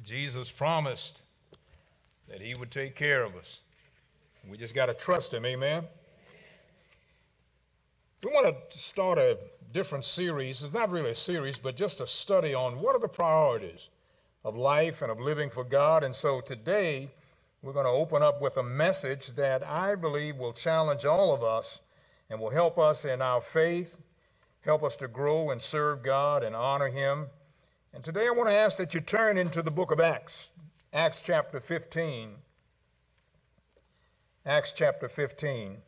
Jesus promised that he would take care of us. We just got to trust him, amen? We want to start a different series. It's not really a series, but just a study on what are the priorities of life and of living for God. And so today, we're going to open up with a message that I believe will challenge all of us and will help us in our faith, help us to grow and serve God and honor him. And today I want to ask that you turn into the book of Acts, Acts chapter 15. Acts chapter 15.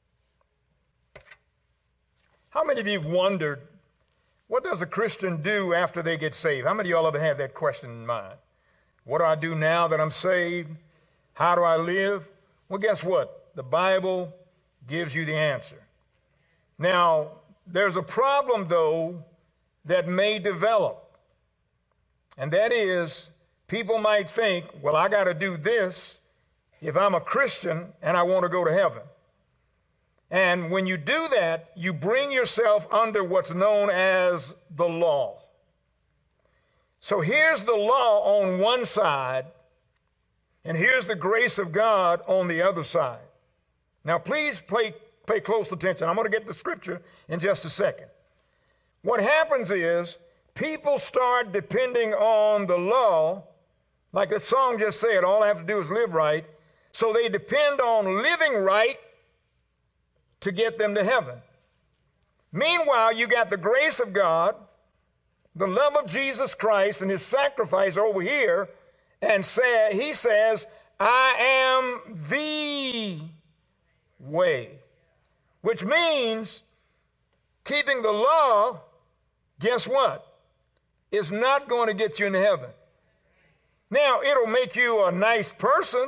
How many of you have wondered, what does a Christian do after they get saved? How many of y'all ever had that question in mind? What do I do now that I'm saved? How do I live? Well, guess what? The Bible gives you the answer. Now, there's a problem, though, that may develop. And that is, people might think, well, I got to do this if I'm a Christian and I want to go to heaven. And when you do that, you bring yourself under what's known as the law. So here's the law on one side, and here's the grace of God on the other side. Now, please pay close attention. I'm going to get the scripture in just a second. What happens is people start depending on the law, like the song just said, all I have to do is live right. So they depend on living right to get them to heaven. Meanwhile, you got the grace of God, the love of Jesus Christ and his sacrifice over here, and he says, I am the way, which means keeping the law, guess what? Is not going to get you into heaven. Now, it'll make you a nice person,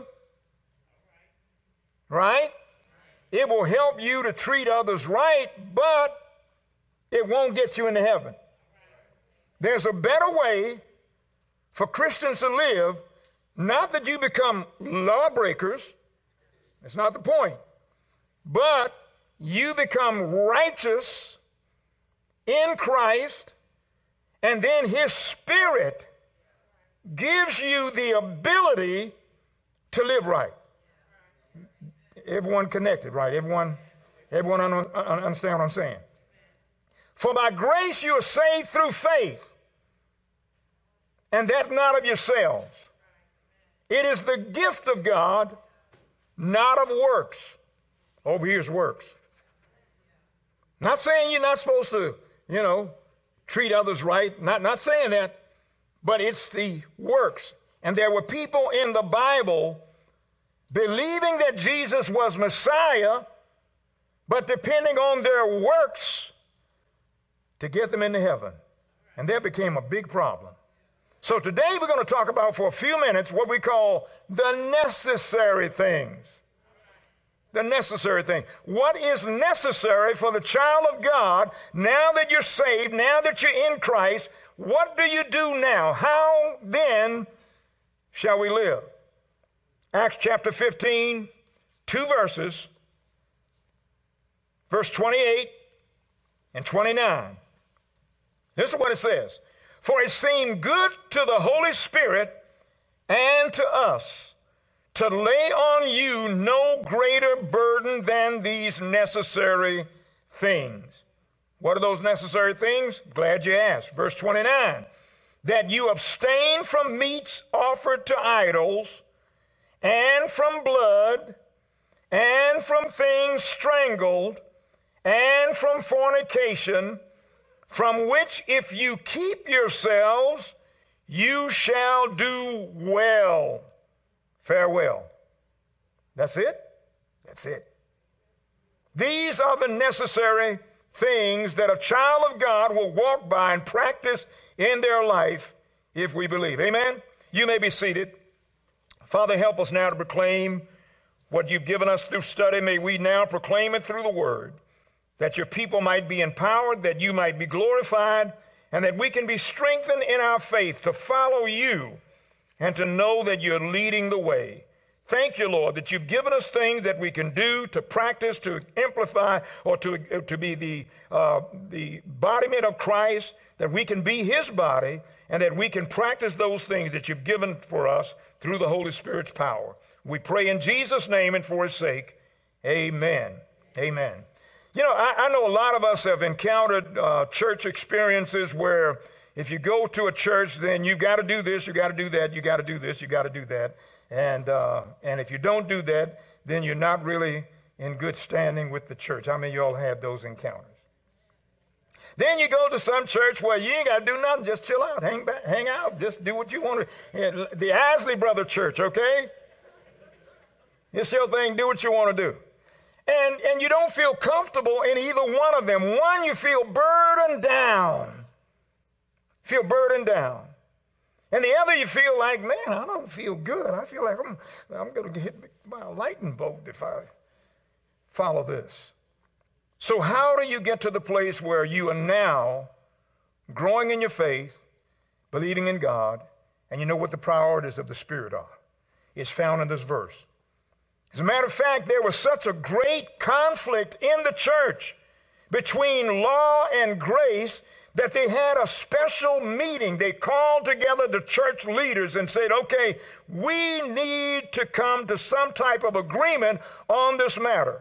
right? It will help you to treat others right, but it won't get you into heaven. There's a better way for Christians to live, not that you become lawbreakers, that's not the point, but you become righteous in Christ, and then his Spirit gives you the ability to live right. Everyone connected, right? Everyone understand what I'm saying? For by grace you are saved through faith, and that not of yourselves. It is the gift of God, not of works. Over here's works. Not saying you're not supposed to, treat others right. Not saying that, but it's the works. And there were people in the Bible believing that Jesus was Messiah, but depending on their works to get them into heaven. And that became a big problem. So today we're going to talk about for a few minutes what we call the necessary things. The necessary thing. What is necessary for the child of God now that you're saved, now that you're in Christ? What do you do now? How then shall we live? Acts chapter 15, 2 verses, verse 28 and 29. This is what it says. For it seemed good to the Holy Spirit and to us to lay on you no greater burden than these necessary things. What are those necessary things? Glad you asked. Verse 29, that you abstain from meats offered to idols, and from blood, and from things strangled, and from fornication, from which if you keep yourselves, you shall do well. Farewell. That's it? That's it. These are the necessary things that a child of God will walk by and practice in their life if we believe. Amen? You may be seated. Father, help us now to proclaim what you've given us through study. May we now proclaim it through the word, that your people might be empowered, that you might be glorified, and that we can be strengthened in our faith to follow you and to know that you're leading the way. Thank you, Lord, that you've given us things that we can do to practice, to amplify, or to be the embodiment of Christ, that we can be his body and that we can practice those things that you've given for us through the Holy Spirit's power. We pray in Jesus' name and for his sake. Amen. Amen. You know, I know a lot of us have encountered church experiences where if you go to a church, then you've got to do this, you got to do that, you got to do this, you got to do that. And if you don't do that, then you're not really in good standing with the church. How many of y'all had those encounters? Then you go to some church where you ain't got to do nothing, just chill out, hang out, just do what you want to. The Isley Brother Church, okay? It's your thing, do what you want to do. And you don't feel comfortable in either one of them. One, you feel burdened down. Feel burdened down. And the other, you feel like, man, I don't feel good. I feel like I'm going to get hit by a lightning bolt if I follow this. So how do you get to the place where you are now growing in your faith, believing in God, and you know what the priorities of the Spirit are? It's found in this verse. As a matter of fact, there was such a great conflict in the church between law and grace that they had a special meeting. They called together the church leaders and said, okay, we need to come to some type of agreement on this matter.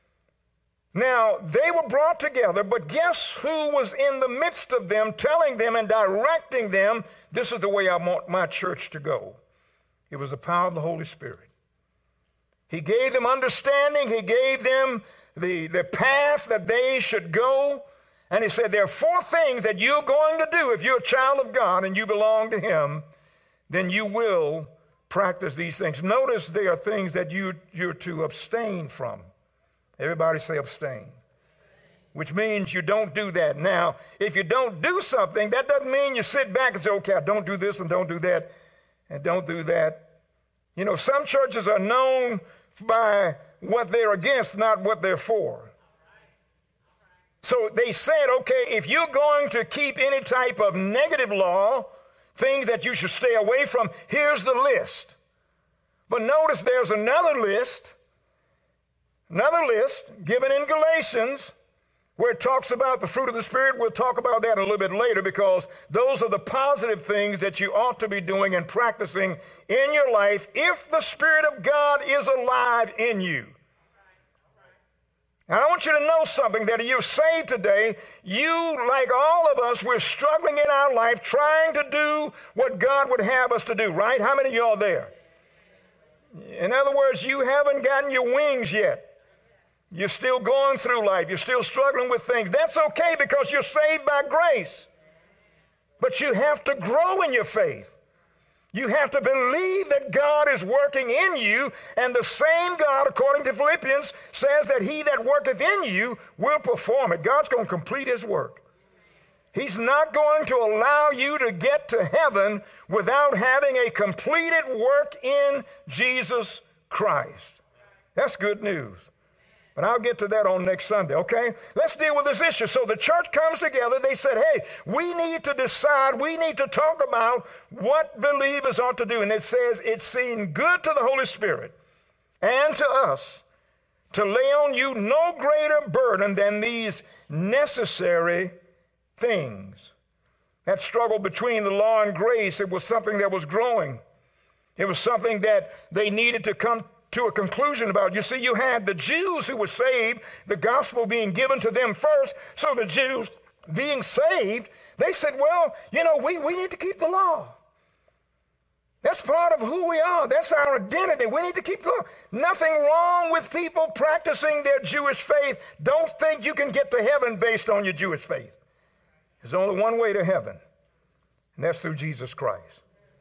Now, they were brought together, but guess who was in the midst of them, telling them and directing them, this is the way I want my church to go? It was the power of the Holy Spirit. He gave them understanding. He gave them the path that they should go. And he said, there are 4 things that you're going to do. If you're a child of God and you belong to him, then you will practice these things. Notice there are things that you're to abstain from. Everybody say abstain, which means you don't do that. Now, if you don't do something, that doesn't mean you sit back and say, okay, I don't do this and don't do that and don't do that. You know, some churches are known by what they're against, not what they're for. So they said, okay, if you're going to keep any type of negative law, things that you should stay away from, here's the list. But notice there's another list given in Galatians where it talks about the fruit of the Spirit. We'll talk about that a little bit later because those are the positive things that you ought to be doing and practicing in your life if the Spirit of God is alive in you. And I want you to know something, that you're saved today. You, like all of us, we're struggling in our life trying to do what God would have us to do, right? How many of y'all there? In other words, you haven't gotten your wings yet. You're still going through life. You're still struggling with things. That's okay because you're saved by grace. But you have to grow in your faith. You have to believe that God is working in you, and the same God, according to Philippians, says that he that worketh in you will perform it. God's going to complete his work. He's not going to allow you to get to heaven without having a completed work in Jesus Christ. That's good news. But I'll get to that on next Sunday, okay? Let's deal with this issue. So the church comes together. They said, hey, we need to decide. We need to talk about what believers ought to do. And it says it seemed good to the Holy Spirit and to us to lay on you no greater burden than these necessary things. That struggle between the law and grace, it was something that was growing. It was something that they needed to come to a conclusion about. You see, you had the Jews who were saved, the gospel being given to them first. So the Jews being saved, they said, well, you know, we need to keep the law. That's part of who we are. That's our identity. We need to keep the law. Nothing wrong with people practicing their Jewish faith. Don't think you can get to heaven based on your Jewish faith. There's only one way to heaven, and that's through Jesus Christ.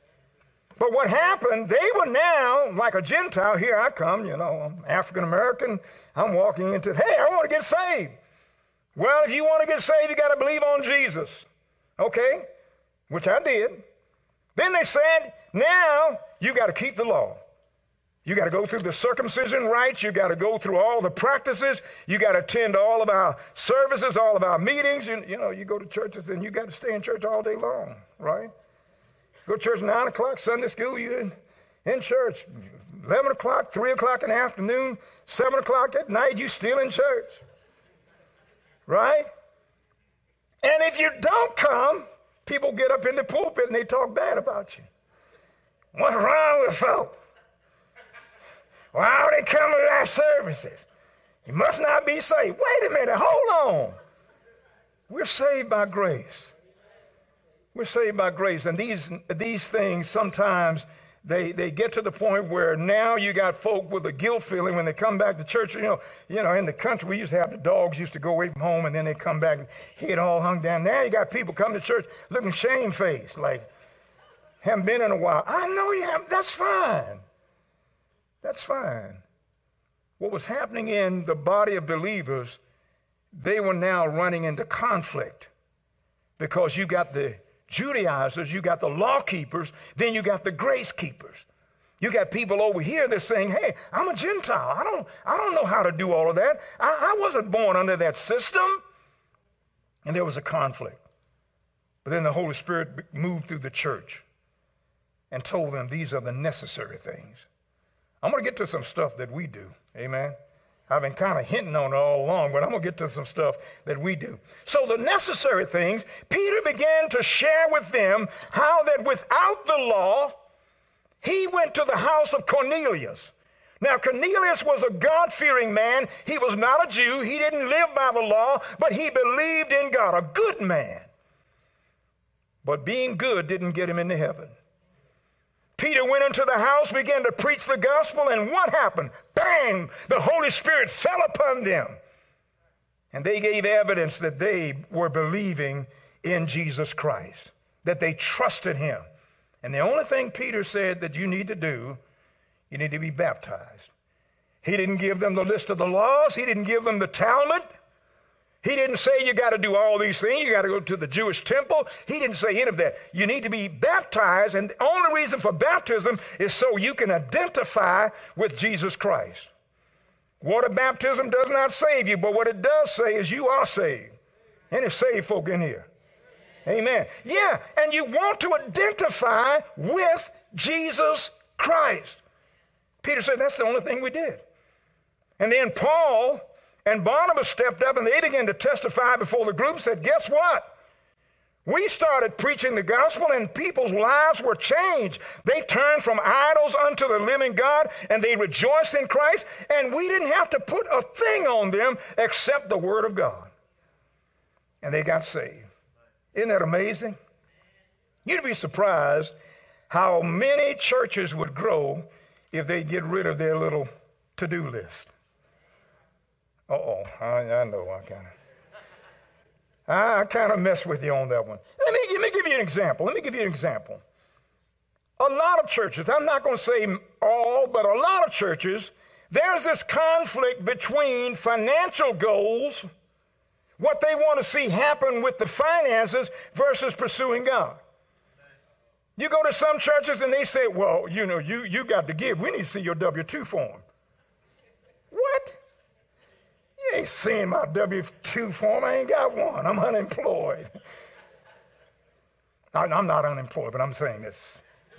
But what happened, they were now like a Gentile. Here I come, you know, I'm African American. I'm walking into, hey, I want to get saved. Well, if you want to get saved, you got to believe on Jesus. Okay, which I did. Then they said, now you got to keep the law. You got to go through the circumcision rites. You got to go through all the practices. You got to attend all of our services, all of our meetings. You know, you go to churches and you got to stay in church all day long, right? Go to church 9 o'clock, Sunday school, you're in church. 11 o'clock, 3 o'clock in the afternoon, 7 o'clock at night, you still in church. Right? And if you don't come, People get up in the pulpit and they talk bad about you. What's wrong with folk? Why are they coming to our services? You must not be saved. Wait a minute, hold on. We're saved by grace. We're saved by grace. And these things sometimes they get to the point where now you got folk with a guilt feeling when they come back to church. You know, in the country we used to have the dogs used to go away from home and then they come back and head all hung down. Now you got people coming to church looking shamefaced, like haven't been in a while. I know you haven't. That's fine. That's fine. What was happening in the body of believers, they were now running into conflict because you got the Judaizers, you got the law keepers, then you got the grace keepers. You got people over here that's saying, hey, I'm a Gentile. I don't know how to do all of that. I wasn't born under that system. And there was a conflict. But then the Holy Spirit moved through the church and told them these are the necessary things. I'm going to get to some stuff that we do. Amen. I've been kind of hinting on it all along, but I'm going to get to some stuff that we do. So the necessary things, Peter began to share with them how that without the law, he went to the house of Cornelius. Now, Cornelius was a God-fearing man. He was not a Jew. He didn't live by the law, but he believed in God, a good man. But being good didn't get him into heaven. Peter went into the house, began to preach the gospel, and what happened? Bang! The Holy Spirit fell upon them. And they gave evidence that they were believing in Jesus Christ, that they trusted him. And the only thing Peter said that you need to do, you need to be baptized. He didn't give them the list of the laws. He didn't give them the Talmud. He didn't say you got to do all these things. You got to go to the Jewish temple. He didn't say any of that. You need to be baptized, and the only reason for baptism is so you can identify with Jesus Christ. Water baptism does not save you, but what it does say is you are saved. Any saved folk in here? Amen. Yeah, and you want to identify with Jesus Christ. Peter said that's the only thing we did. And then Paul and Barnabas stepped up and they began to testify before the group and said, guess what? We started preaching the gospel and people's lives were changed. They turned from idols unto the living God and they rejoiced in Christ, and we didn't have to put a thing on them except the word of God. And they got saved. Isn't that amazing? You'd be surprised how many churches would grow if they get rid of their little to-do list. I know I kind of mess with you on that one. Let me give you an example. A lot of churches, I'm not going to say all, but a lot of churches, there's this conflict between financial goals, what they want to see happen with the finances versus pursuing God. You go to some churches and they say, well, you know, you got to give. We need to see your W-2 form. What? You ain't seen my W-2 form. I ain't got one. I'm unemployed. I'm not unemployed, but I'm saying this.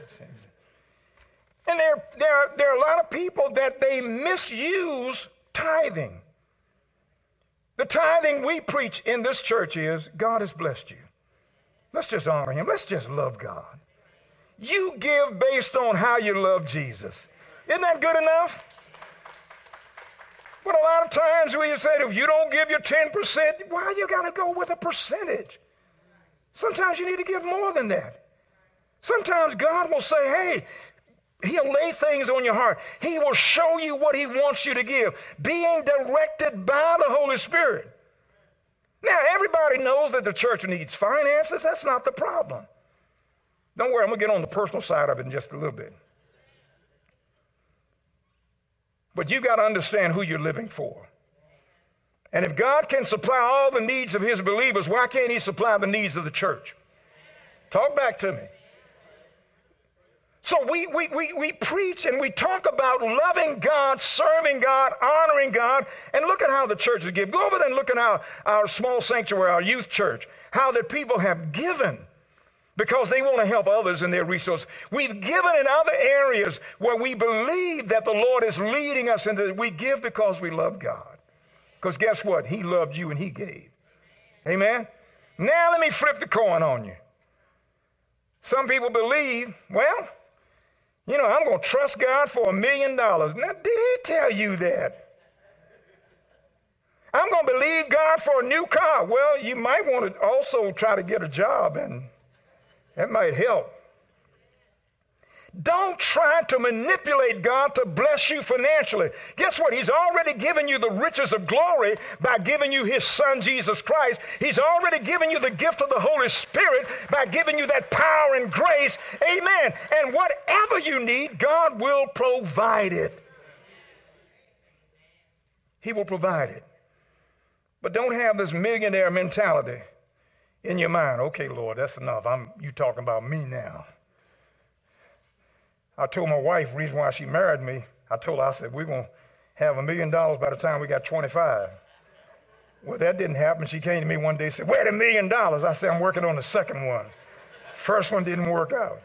And there are a lot of people that they misuse tithing. The tithing we preach in this church is God has blessed you. Let's just honor him. Let's just love God. You give based on how you love Jesus. Isn't that good enough? But a lot of times we say, if you don't give your 10%, why you got to go with a percentage? Sometimes you need to give more than that. Sometimes God will say, hey, he'll lay things on your heart. He will show you what he wants you to give, being directed by the Holy Spirit. Now, everybody knows that the church needs finances. That's not the problem. Don't worry, I'm going to get on the personal side of it in just a little bit. But you got to understand who you're living for. And if God can supply all the needs of his believers, why can't he supply the needs of the church? Talk back to me. So we preach and we talk about loving God, serving God, honoring God, and look at how the churches give. Go over there and look at our small sanctuary, our youth church, how the people have given because they want to help others in their resources. We've given in other areas where we believe that the Lord is leading us into it. We give because we love God. Because guess what? He loved you and he gave. Amen? Now let me flip the coin on you. Some people believe, well, I'm going to trust God for $1 million. Now, did he tell you that? I'm going to believe God for a new car. Well, you might want to also try to get a job, and that might help. Don't try to manipulate God to bless you financially. Guess what? He's already given you the riches of glory by giving you his son, Jesus Christ. He's already given you the gift of the Holy Spirit by giving you that power and grace. Amen. And whatever you need, God will provide it. He will provide it. But don't have this millionaire mentality in your mind. Okay, Lord, that's enough. You talking about me now. I told my wife, the reason why she married me, I said, we're going to have $1 million by the time we got 25. Well, that didn't happen. She came to me one day and said, where's $1 million? I said, I'm working on the second one. First one didn't work out.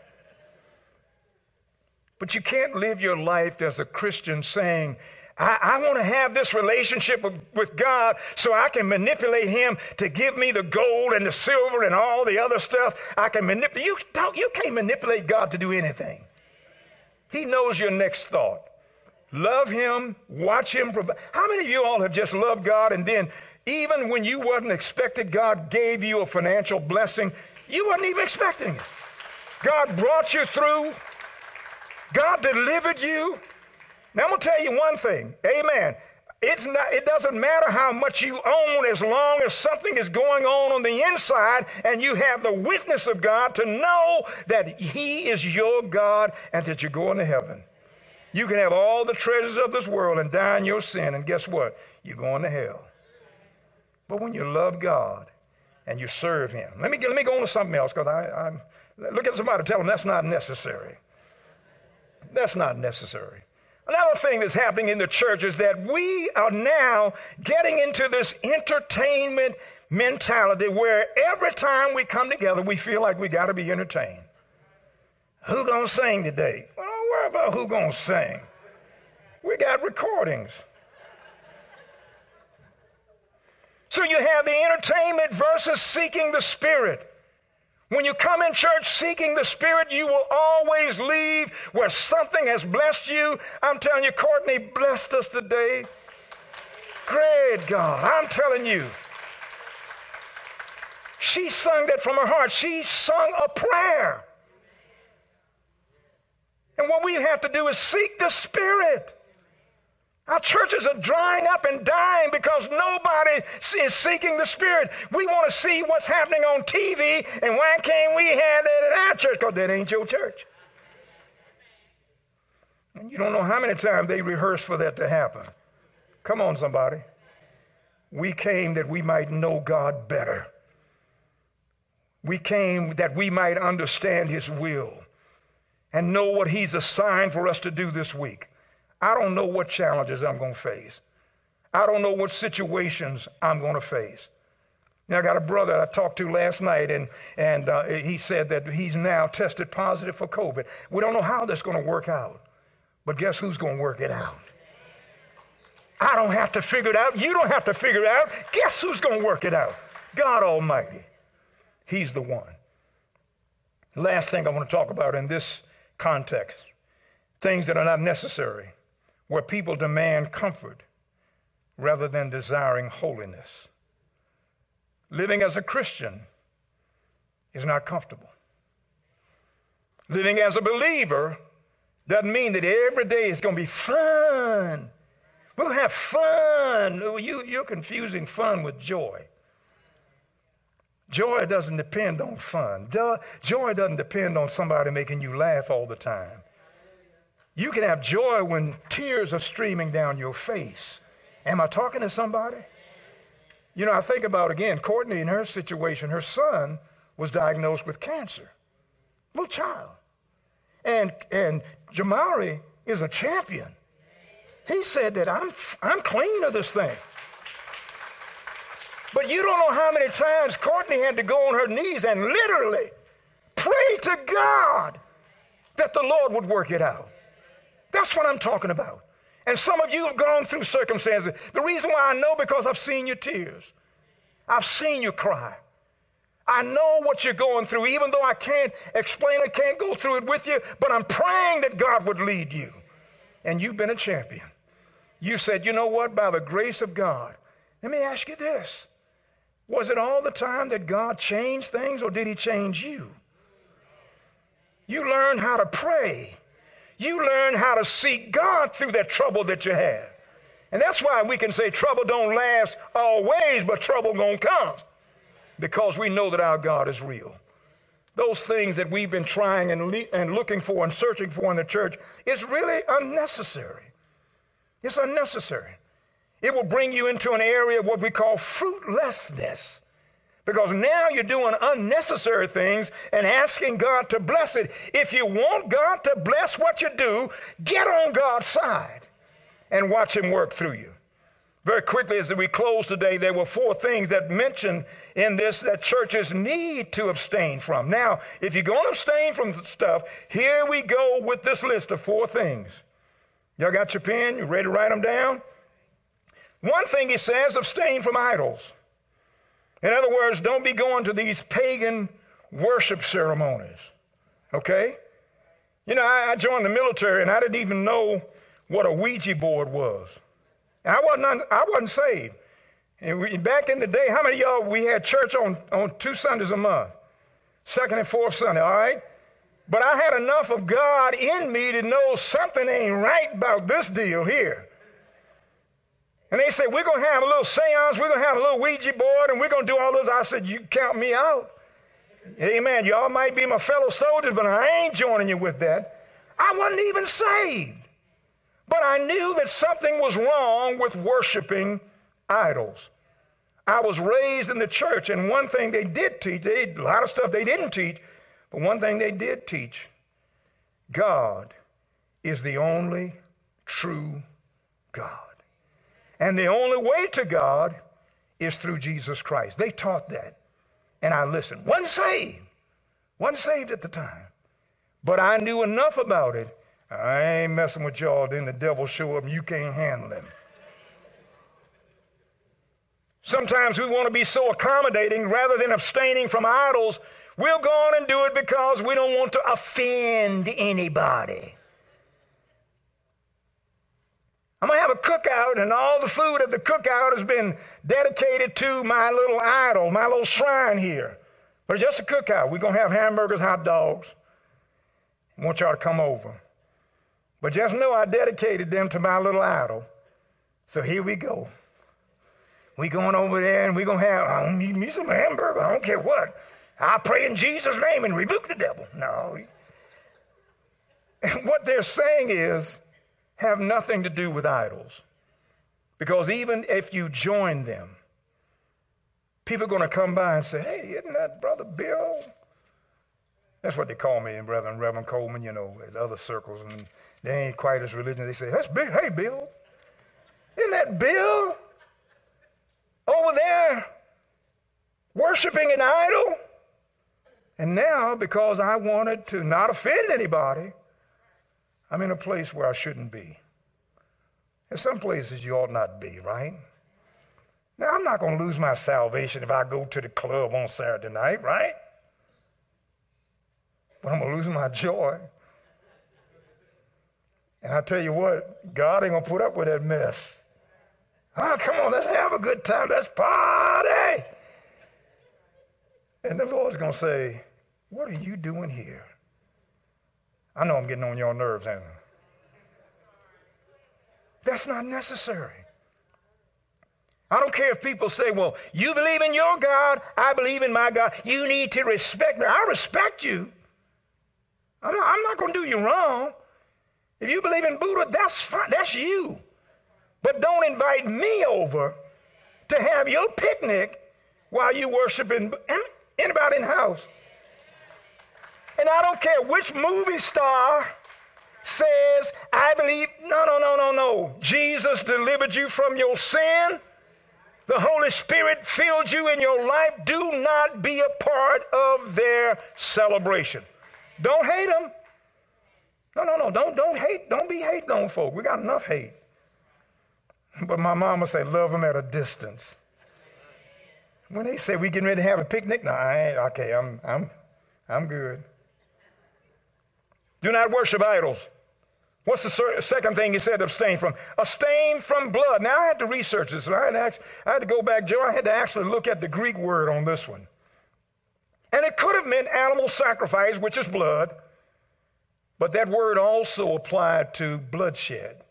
But you can't live your life as a Christian saying, I want to have this relationship with God so I can manipulate him to give me the gold and the silver and all the other stuff. I can manipulate. You can't manipulate God to do anything. He knows your next thought. Love him, watch him provide. How many of you all have just loved God and then even when you wasn't expected, God gave you a financial blessing? You wasn't even expecting it. God brought you through. God delivered you. Now I'm going to tell you one thing. Amen. It doesn't matter how much you own as long as something is going on the inside and you have the witness of God to know that he is your God and that you're going to heaven. You can have all the treasures of this world and die in your sin, and guess what? You're going to hell. But when you love God and you serve him, let me go on to something else, because I look at somebody and tell them that's not necessary. That's not necessary. Another thing that's happening in the church is that we are now getting into this entertainment mentality where every time we come together, we feel like we got to be entertained. Who gonna sing today? Well, don't worry about who gonna sing. We got recordings. So you have the entertainment versus seeking the Spirit. When you come in church seeking the Spirit, you will always leave where something has blessed you. I'm telling you, Courtney blessed us today. Great God, I'm telling you. She sung that from her heart. She sung a prayer. And what we have to do is seek the Spirit. Our churches are drying up and dying because nobody is seeking the Spirit. We want to see what's happening on TV, and why can't we have that at our church? Because that ain't your church. And you don't know how many times they rehearse for that to happen. Come on, somebody. We came that we might know God better. We came that we might understand his will and know what he's assigned for us to do this week. I don't know what challenges I'm going to face. I don't know what situations I'm going to face. Now, I got a brother I talked to last night, and he said that he's now tested positive for COVID. We don't know how that's going to work out, but guess who's going to work it out? I don't have to figure it out. You don't have to figure it out. Guess who's going to work it out? God Almighty. He's the one. Last thing I want to talk about in this context, things that are not necessary, where people demand comfort rather than desiring holiness. Living as a Christian is not comfortable. Living as a believer doesn't mean that every day is going to be fun. We'll have fun. You're confusing fun with joy. Joy doesn't depend on fun. Joy doesn't depend on somebody making you laugh all the time. You can have joy when tears are streaming down your face. Am I talking to somebody? You know, I think about, again, Courtney in her situation. Her son was diagnosed with cancer. Little child. And Jamari is a champion. He said that I'm clean of this thing. But you don't know how many times Courtney had to go on her knees and literally pray to God that the Lord would work it out. That's what I'm talking about. And some of you have gone through circumstances. The reason why I know, because I've seen your tears. I've seen you cry. I know what you're going through, even though I can't explain it, can't go through it with you, but I'm praying that God would lead you. And you've been a champion. You said, you know what, by the grace of God. Let me ask you this. Was it all the time that God changed things, or did he change you? You learned how to pray. You learned how to seek God through that trouble that you had. And that's why we can say trouble don't last always, but trouble gonna come. Because we know that our God is real. Those things that we've been trying and looking for and searching for in the church is really unnecessary. It's unnecessary. It will bring you into an area of what we call fruitlessness. Because now you're doing unnecessary things and asking God to bless it. If you want God to bless what you do, get on God's side and watch him work through you. Very quickly, as we close today, there were 4 things that mentioned in this that churches need to abstain from. Now, if you're going to abstain from stuff, here we go with this list of 4 things. Y'all got your pen? You ready to write them down? One thing he says, abstain from idols. In other words, don't be going to these pagan worship ceremonies, okay? You know, I joined the military and I didn't even know what a Ouija board was. And I wasn't saved. And back in the day, how many of y'all, we had church on 2 Sundays a month, 2nd and 4th Sunday, all right? But I had enough of God in me to know something ain't right about this deal here. And they said, we're going to have a little seance, we're going to have a little Ouija board, and we're going to do all this. I said, you count me out. Amen. Y'all might be my fellow soldiers, but I ain't joining you with that. I wasn't even saved. But I knew that something was wrong with worshiping idols. I was raised in the church, and one thing they did teach, a lot of stuff they didn't teach, but one thing they did teach, God is the only true God. And the only way to God is through Jesus Christ. They taught that. And I listened. Wasn't saved at the time. But I knew enough about it. I ain't messing with y'all. Then the devil show up and you can't handle him. Sometimes we want to be so accommodating rather than abstaining from idols. We'll go on and do it because we don't want to offend anybody. I'm going to have a cookout, and all the food at the cookout has been dedicated to my little idol, my little shrine here. But it's just a cookout. We're going to have hamburgers, hot dogs. I want y'all to come over. But just know I dedicated them to my little idol. So here we go. We going over there, and we're going to have, I don't need me some hamburger. I don't care what. I pray in Jesus' name and rebuke the devil. No. And what they're saying is, have nothing to do with idols. Because even if you join them, people are going to come by and say, hey, isn't that Brother Bill? That's what they call me, Brother and Reverend Coleman, you know, in other circles. And they ain't quite as religious. They say, that's Bill. Hey, Bill. Isn't that Bill over there worshiping an idol? And now, because I wanted to not offend anybody, I'm in a place where I shouldn't be. There's some places you ought not be, right? Now, I'm not going to lose my salvation if I go to the club on Saturday night, right? But I'm going to lose my joy. And I tell you what, God ain't going to put up with that mess. Oh, come on, let's have a good time. Let's party. And the Lord's going to say, what are you doing here? I know I'm getting on your nerves, ain't I? That's not necessary. I don't care if people say, well, you believe in your God, I believe in my God. You need to respect me. I respect you. I'm not going to do you wrong. If you believe in Buddha, that's fine. That's you. But don't invite me over to have your picnic while you worshiping anybody in the house. And I don't care which movie star says, I believe, no. Jesus delivered you from your sin. The Holy Spirit filled you in your life. Do not be a part of their celebration. Don't hate them. No. Don't hate. Don't be hating on folk. We got enough hate. But my mama said, love them at a distance. When they say we getting ready to have a picnic, no, I ain't. Okay, I'm good. Do not worship idols. What's the second thing he said abstain from? Abstain from blood. Now, I had to research this. I had to go back, Joe. I had to actually look at the Greek word on this one. And it could have meant animal sacrifice, which is blood, but that word also applied to bloodshed.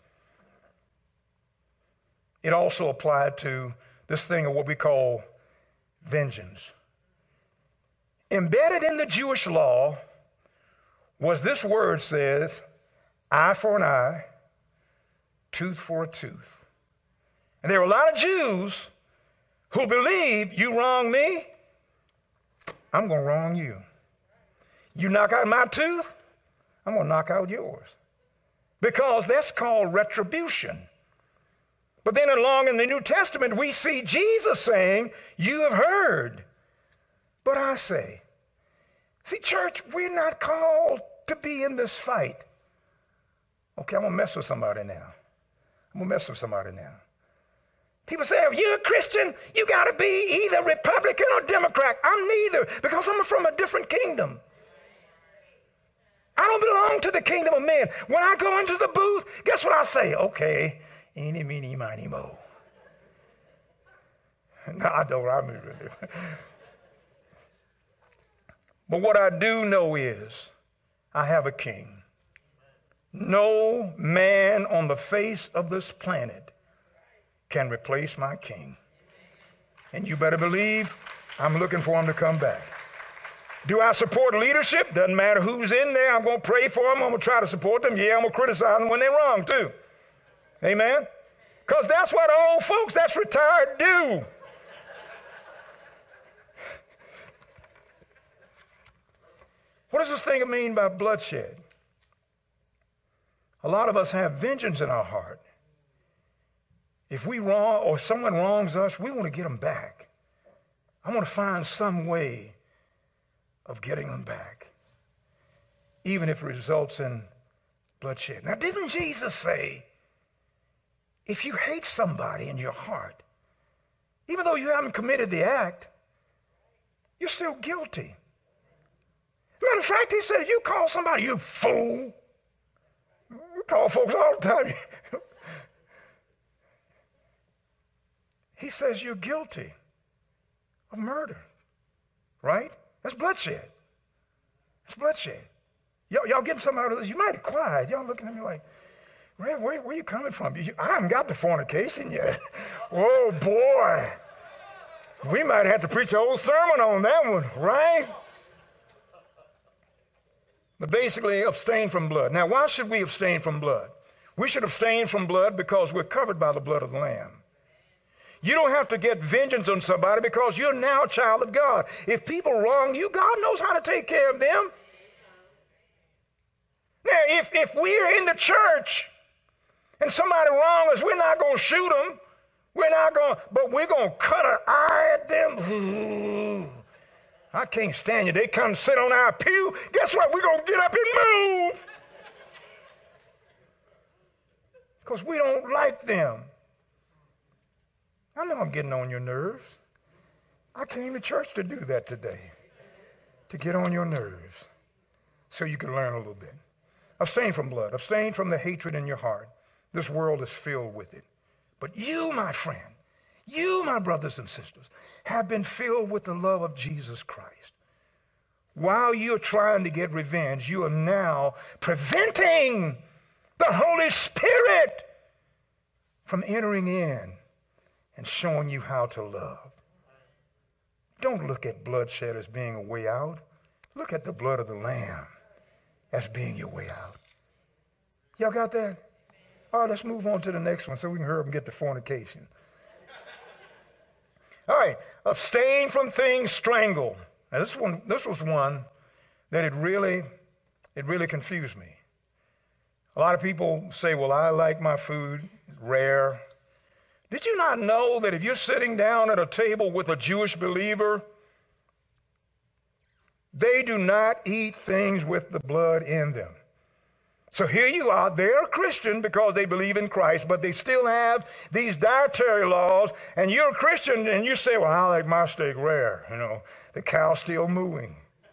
It also applied to this thing of what we call vengeance. Embedded in the Jewish law was this word says, eye for an eye, tooth for a tooth. And there are a lot of Jews who believe you wrong me, I'm going to wrong you. You knock out my tooth, I'm going to knock out yours. Because that's called retribution. But then along in the New Testament, we see Jesus saying, you have heard, but I say. See, church, we're not called to be in this fight. Okay, I'm going to mess with somebody now. People say, if you're a Christian, you got to be either Republican or Democrat. I'm neither, because I'm from a different kingdom. I don't belong to the kingdom of men. When I go into the booth, guess what I say? Okay, eeny, meeny, miny, mo. No, I don't. I mean, really. But what I do know is I have a king. No man on the face of this planet can replace my king. And you better believe I'm looking for him to come back. Do I support leadership? Doesn't matter who's in there. I'm going to pray for them. I'm going to try to support them. Yeah, I'm going to criticize them when they're wrong too. Amen? Because that's what old folks that's retired do. What does this thing mean by bloodshed? A lot of us have vengeance in our heart. If we wrong or someone wrongs us, we want to get them back. I want to find some way of getting them back, even if it results in bloodshed. Now, didn't Jesus say, if you hate somebody in your heart, even though you haven't committed the act, you're still guilty? Matter of fact, he said, if you call somebody, you fool. We call folks all the time. He says you're guilty of murder, right? That's bloodshed. It's bloodshed. Y'all getting something out of this? You might have quiet. Y'all looking at me like, Rev, where are you coming from? I haven't got to fornication yet. Oh, boy. We might have to preach a whole sermon on that one, right? But basically, abstain from blood. Now, why should we abstain from blood? We should abstain from blood because we're covered by the blood of the Lamb. You don't have to get vengeance on somebody because you're now a child of God. If people wrong you, God knows how to take care of them. Now, if we're in the church and somebody wrong us, we're not going to shoot them. But we're going to cut an eye at them. Ooh, I can't stand you. They come sit on our pew. Guess what? We're going to get up and move. Because we don't like them. I know I'm getting on your nerves. I came to church to do that today, to get on your nerves so you can learn a little bit. Abstain from blood. Abstain from the hatred in your heart. This world is filled with it. But you, my friend, you, my brothers and sisters, have been filled with the love of Jesus Christ. While you're trying to get revenge, you are now preventing the Holy Spirit from entering in and showing you how to love. Don't look at bloodshed as being a way out. Look at the blood of the Lamb as being your way out. Y'all got that? All right, let's move on to the next one so we can hurry up and get to fornication. All right, abstain from things strangled. Now this was one that it really confused me. A lot of people say, well, I like my food rare. Did you not know that if you're sitting down at a table with a Jewish believer, they do not eat things with the blood in them? So here you are, they're a Christian because they believe in Christ, but they still have these dietary laws, and you're a Christian and you say, well, I like my steak rare, the cow's still mooing.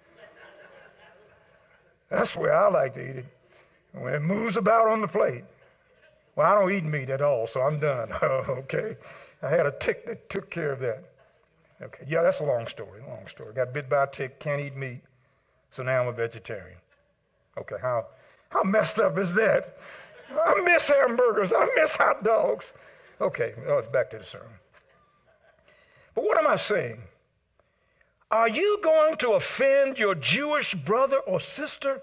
That's the way I like to eat it, when it moves about on the plate. Well, I don't eat meat at all, so I'm done. Okay. I had a tick that took care of that. Okay. Yeah, that's a long story. Got bit by a tick, can't eat meat, so now I'm a vegetarian. Okay, how messed up is that? I miss hamburgers. I miss hot dogs. Okay, it's back to the sermon. But what am I saying? Are you going to offend your Jewish brother or sister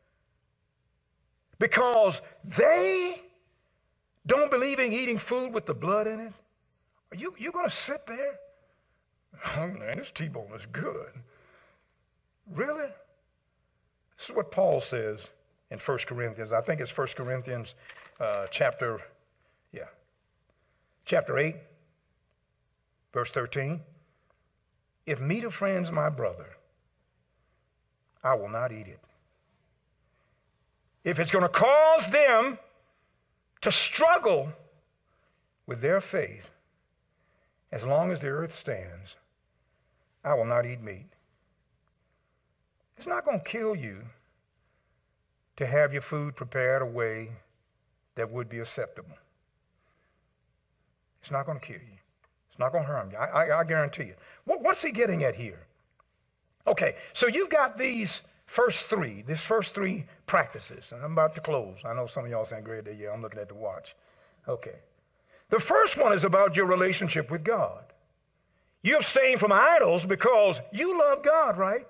because they don't believe in eating food with the blood in it? Are you going to sit there? Oh, man, this T-bone is good. Really? This is what Paul says in 1 Corinthians. I think it's 1 Corinthians chapter 8, verse 13. If meat offends my brother, I will not eat it. If it's going to cause them to struggle with their faith, as long as the earth stands, I will not eat meat. It's not going to kill you to have your food prepared a way that would be acceptable. It's not going to kill you. It's not going to harm you. I guarantee you. What's he getting at here? Okay, so you've got these first three practices, and I'm about to close. I know some of y'all saying, great, yeah, I'm looking at the watch. Okay. The first one is about your relationship with God. You abstain from idols because you love God, right?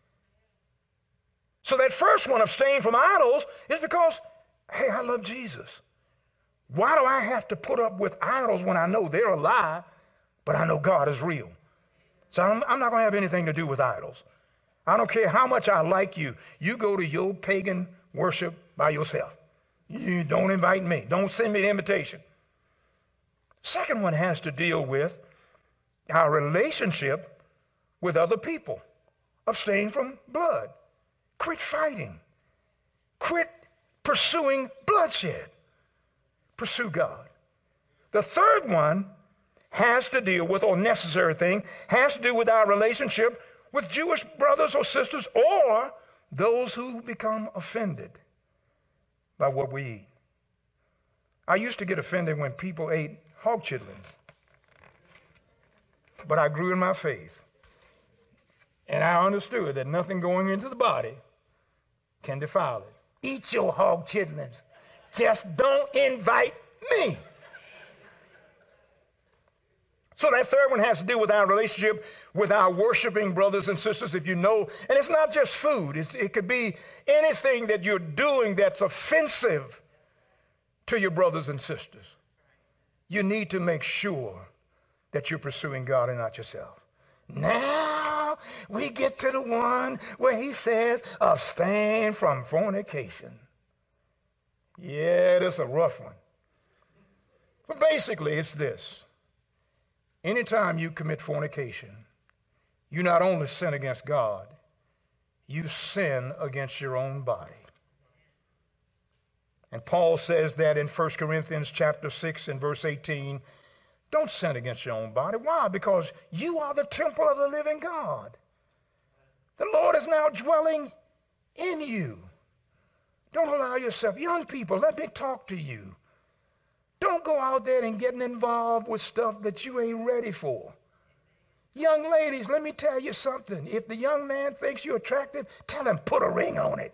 So that first one, abstain from idols, is because, hey, I love Jesus. Why do I have to put up with idols when I know they're a lie, but I know God is real? So I'm not going to have anything to do with idols. I don't care how much I like you. You go to your pagan worship by yourself. You don't invite me. Don't send me the invitation. Second one has to deal with our relationship with other people. Abstain from blood. Quit fighting. Quit pursuing bloodshed. Pursue God. The third one has to deal with, or necessary thing, has to do with our relationship with Jewish brothers or sisters or those who become offended by what we eat. I used to get offended when people ate hog chitlins, but I grew in my faith, and I understood that nothing going into the body can defile it. Eat your hog chitlins. Just don't invite me. So that third one has to do with our relationship with our worshiping brothers and sisters, if you know. And it's not just food. It could be anything that you're doing that's offensive to your brothers and sisters. You need to make sure that you're pursuing God and not yourself. Now we get to the one where he says, abstain from fornication. Yeah, that's a rough one. But basically, it's this. Anytime you commit fornication, you not only sin against God, you sin against your own body. And Paul says that in 1 Corinthians chapter 6 and verse 18, don't sin against your own body. Why? Because you are the temple of the living God. The Lord is now dwelling in you. Don't allow yourself, young people, let me talk to you. Don't go out there and getting involved with stuff that you ain't ready for. Young ladies, let me tell you something. If the young man thinks you're attractive, tell him put a ring on it.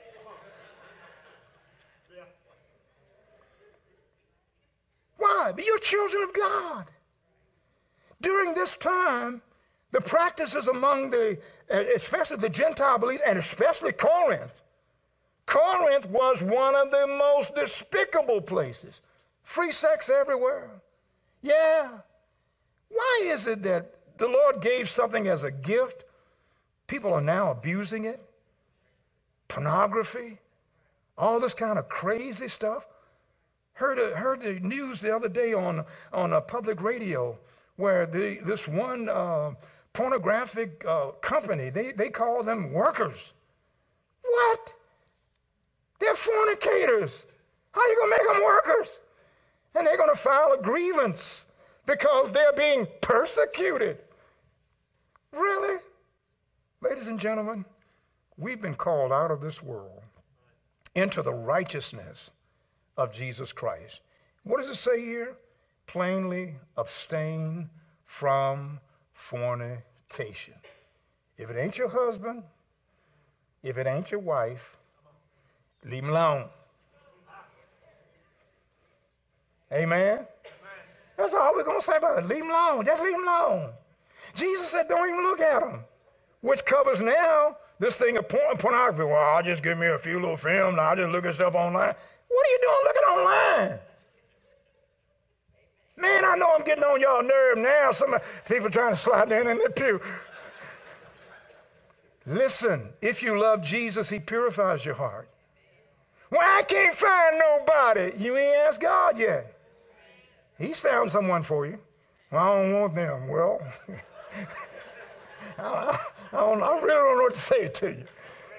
Why? But you're children of God. During this time, the practices among especially the Gentile believers, and especially Corinth. Corinth was one of the most despicable places. Free sex everywhere. Yeah. Why is it that the Lord gave something as a gift? People are now abusing it. Pornography. All this kind of crazy stuff. Heard the news the other day on a public radio where this one pornographic company, they call them workers. What? They're fornicators. How are you going to make them workers? And they're going to file a grievance because they're being persecuted. Really? Ladies and gentlemen, we've been called out of this world into the righteousness of Jesus Christ. What does it say here? Plainly abstain from fornication. If it ain't your husband, if it ain't your wife, leave him alone. Amen? That's all we're going to say about it. Leave him alone. Just leave him alone. Jesus said, don't even look at him, which covers now this thing of pornography. Well, I'll just give me a few little films and I'll just look at stuff online. What are you doing looking online? Man, I know I'm getting on y'all nerve now. Some people trying to slide in the pew. Listen, if you love Jesus, he purifies your heart. Well, I can't find nobody. You ain't asked God yet. He's found someone for you. Well, I don't want them. Well, I really don't know what to say to you.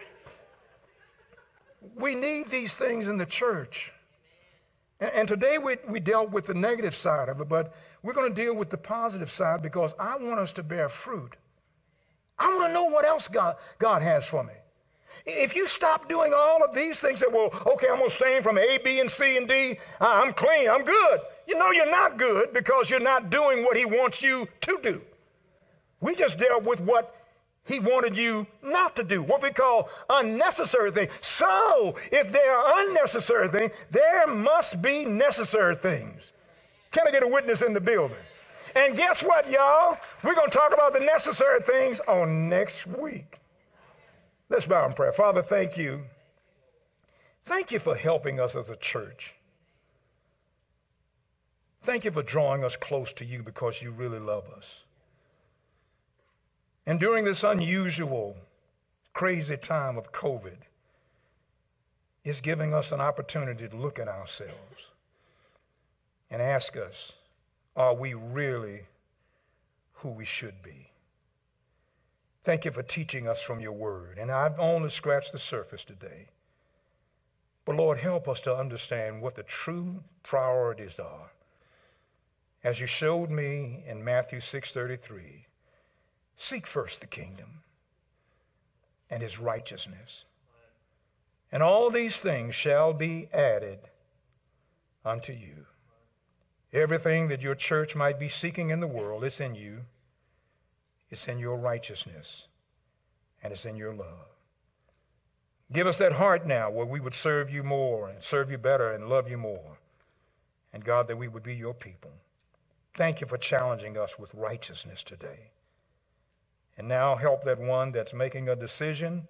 We need these things in the church. And today we dealt with the negative side of it, but we're going to deal with the positive side because I want us to bear fruit. I want to know what else God has for me. If you stop doing all of these things that, well, okay, I'm going to abstain from A, B, and C, and D. I'm clean. I'm good. You know you're not good because you're not doing what he wants you to do. We just dealt with what he wanted you not to do, what we call unnecessary things. So if there are unnecessary things, there must be necessary things. Can I get a witness in the building? And guess what, y'all? We're going to talk about the necessary things on next week. Let's bow in prayer. Father, thank you. Thank you for helping us as a church. Thank you for drawing us close to you because you really love us. And during this unusual, crazy time of COVID, it's giving us an opportunity to look at ourselves and ask us, are we really who we should be? Thank you for teaching us from your word. And I've only scratched the surface today. But Lord, help us to understand what the true priorities are. As you showed me in Matthew 6:33, seek first the kingdom and his righteousness. And all these things shall be added unto you. Everything that your church might be seeking in the world, it's in you. It's in your righteousness, and it's in your love. Give us that heart now where we would serve you more and serve you better and love you more. And God, that we would be your people. Thank you for challenging us with righteousness today. And now help that one that's making a decision,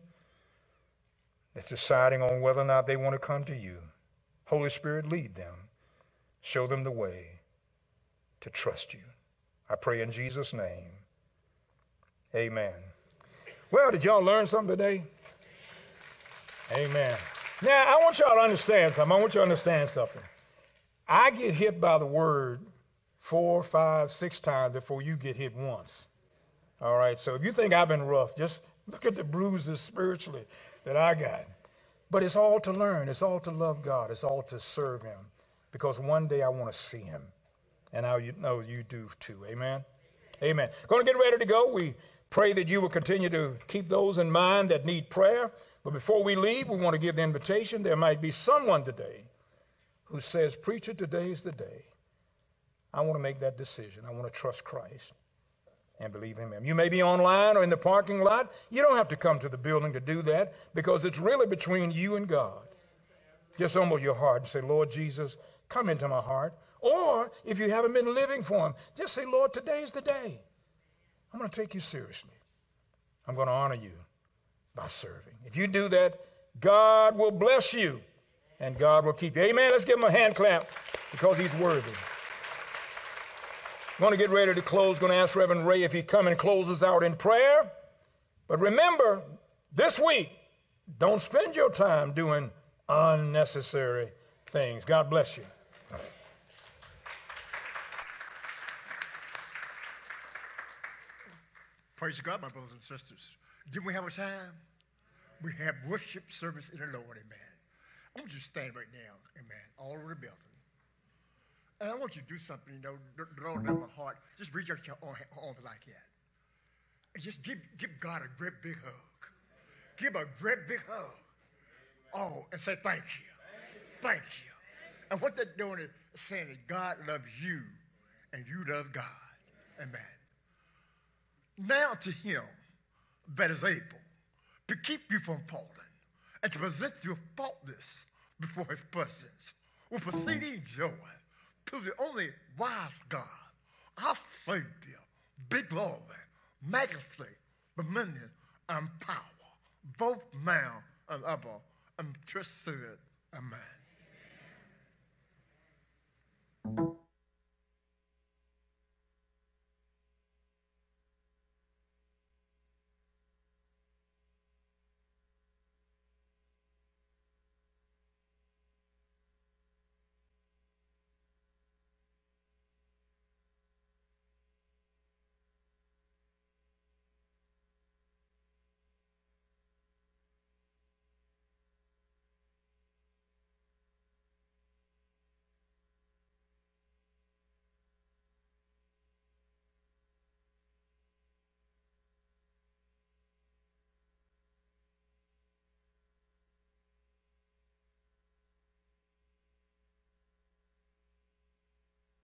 that's deciding on whether or not they want to come to you. Holy Spirit, lead them. Show them the way to trust you. I pray in Jesus' name. Amen. Well, did y'all learn something today? Amen. Now, I want y'all to understand something. I get hit by the word 4, 5, 6 times before you get hit once. All right, so if you think I've been rough, just look at the bruises spiritually that I got. But it's all to learn. It's all to love God. It's all to serve him. Because one day I want to see him. And I know you do too. Amen? Amen. Going to get ready to go. We pray that you will continue to keep those in mind that need prayer. But before we leave, we want to give the invitation. There might be someone today who says, preacher, today is the day. I want to make that decision. I want to trust Christ and believe in him. You may be online or in the parking lot. You don't have to come to the building to do that because it's really between you and God. Just humble your heart and say, Lord Jesus, come into my heart. Or if you haven't been living for him, just say, Lord, today's the day. I'm going to take you seriously. I'm going to honor you by serving. If you do that, God will bless you and God will keep you. Amen. Let's give him a hand clap because he's worthy. I'm going to get ready to close. Going to ask Reverend Ray if he'd come and close us out in prayer. But remember, this week, don't spend your time doing unnecessary things. God bless you. Praise God, my brothers and sisters. Didn't we have a time? We have worship service in the Lord, amen. I want you to stand right now, amen, all over the building. And I want you to do something, you know, Lord, in my heart. Just reach out your arms like that. And just give God a great big hug. Give a great big hug. Oh, and say thank you. Thank you. And what they're doing is saying that God loves you and you love God. Amen. Now to him that is able to keep you from falling and to present you faultless before his presence with exceeding joy, to the only wise God, our Savior, big glory, majesty, dominion, and power, both now and ever, and trusted. Amen.